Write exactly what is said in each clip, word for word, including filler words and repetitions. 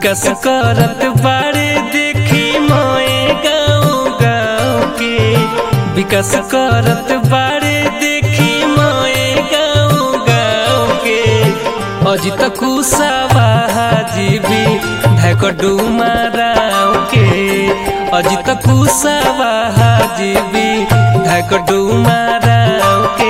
विकास करत बारे देखी मोए गाँव गाँव के विकास करत बारे देखी मोए गाँव गाँव के अजित कुशवाहा जीवी ढाक डुमराव के अजित कुशवाहा जीवी ढाक डुमराव के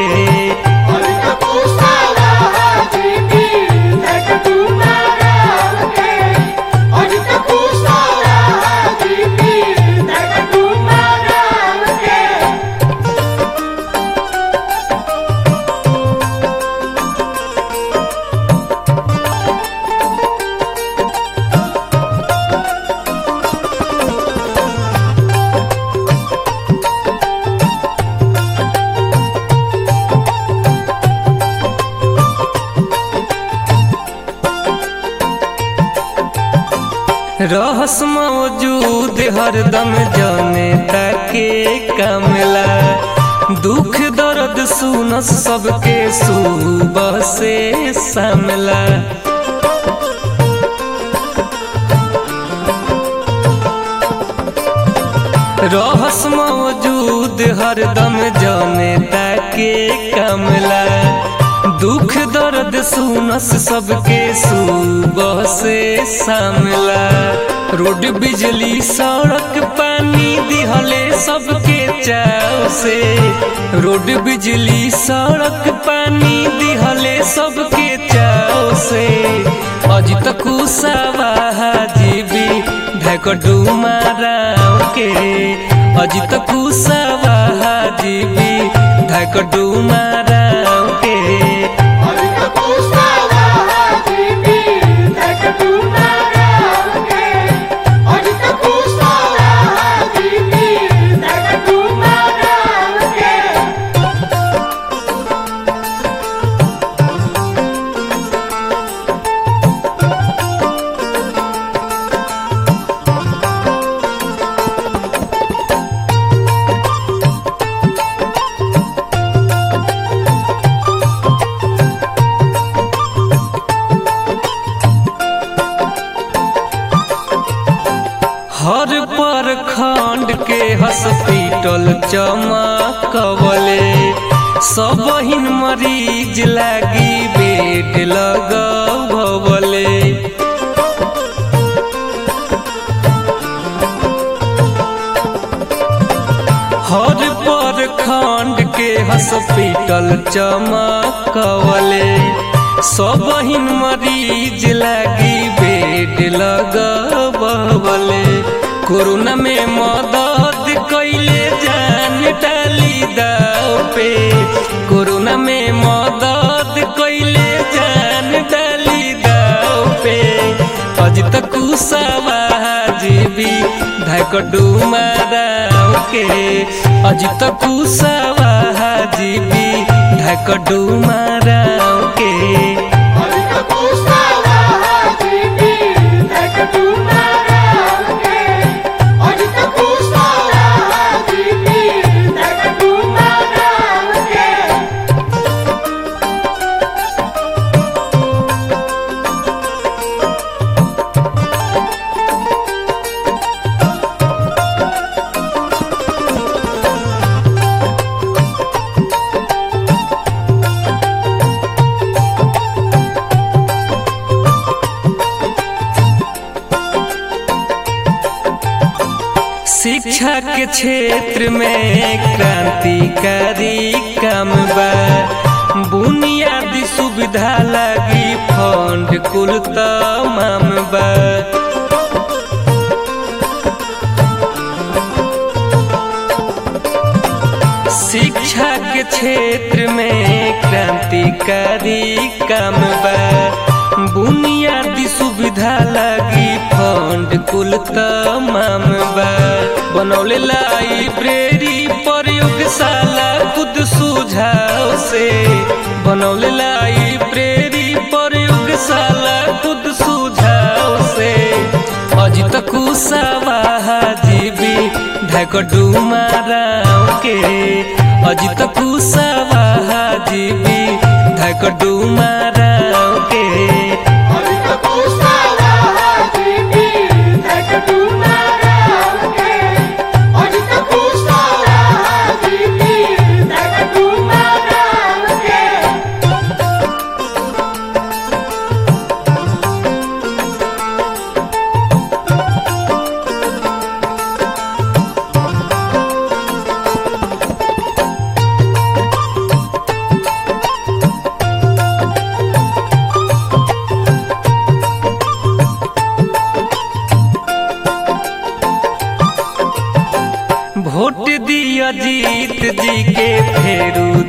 रहस मौजूद हरदम जनता के कमला दुख दर्द सुनस सबके सुबह से शामला रहस मौजूद हरदम जनता के कमला दुख दर्द सुनस सबके सुबह से शामला रोड बिजली सड़क पानी दिहले सबके चाव से रोड बिजली सड़क पानी दिहले सबके चाव से अजित कुशवाहा जीवी ढाक डुमराव के अजित कुशवाहा जीवी ढाक डुमराव के हर प्रखंड के हॉस्पिटल चमकवले सब हिन मरीज लागी बेड लगवले हर प्रखंड के हॉस्पिटल चमकवले सब हिन मरीज लागी बेड लगवले कोरोना में मदद कैले जान डाली दाव पे कोरोना में मदद कैले जान डाली दाव पे अजित कुशवाहा जीवी ढाक डुमराव के अजित कुशवाहा जीवी ढाक डुमराव के शिक्षा के क्षेत्र में क्रांतिकारी काम बा बुनियादी सुविधा लगी फंड कुल तमाम बा शिक्षा के क्षेत्र में क्रांतिकारी काम बा बुनियादी सुविधा लगी फंड कुल तमाम बा बनौले लाइब्रेरी प्रयोगशाला खुद सुझाव से बनौले लाइब्रेरी प्रयोगशाला खुद सुझाव से अजित कुशवाहा जीवी ढाक डुमराव के अजित कुशवाहा जीवी ढाक डुमराव के अजित कुशवाहा जीवी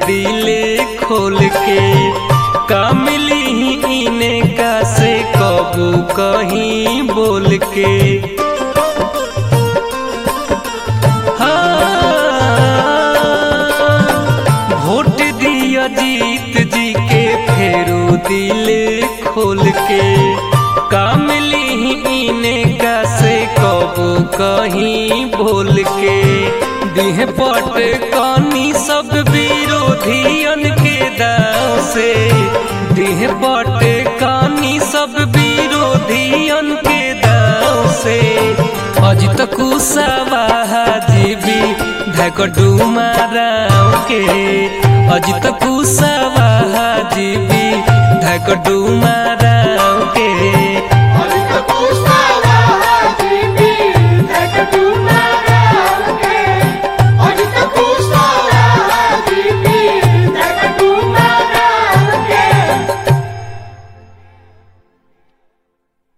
दिले खोल के का मिली इने का से कबू कहीं बोल के। वोट दिया जीत जी के फेरू दिले खोल के का मिली इने का से कबू कहीं बोल के। दिह पट कानी सब विरोधियन के दाव से, दिह पट कानी सब विरोधियन के दाव से। अज तक कुशवाहा जीवी धकड़ू माराव के, अज तक कुशवाहा जीवी धकड़ू मार